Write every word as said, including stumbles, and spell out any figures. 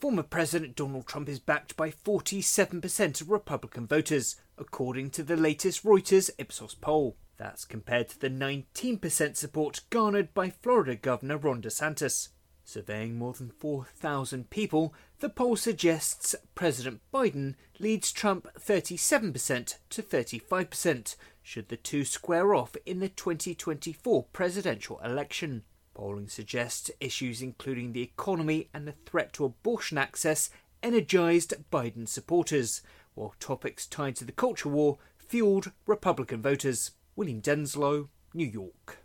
Former President Donald Trump is backed by forty-seven percent of Republican voters, according to the latest Reuters Ipsos poll. That's compared to the nineteen percent support garnered by Florida Governor Ron DeSantis. Surveying more than four thousand people, the poll suggests President Biden leads Trump thirty-seven percent to thirty-five percent, should the two square off in the twenty twenty-four presidential election. Polling suggests issues including the economy and the threat to abortion access energised Biden supporters, while topics tied to the culture war fuelled Republican voters. William Denslow, New York.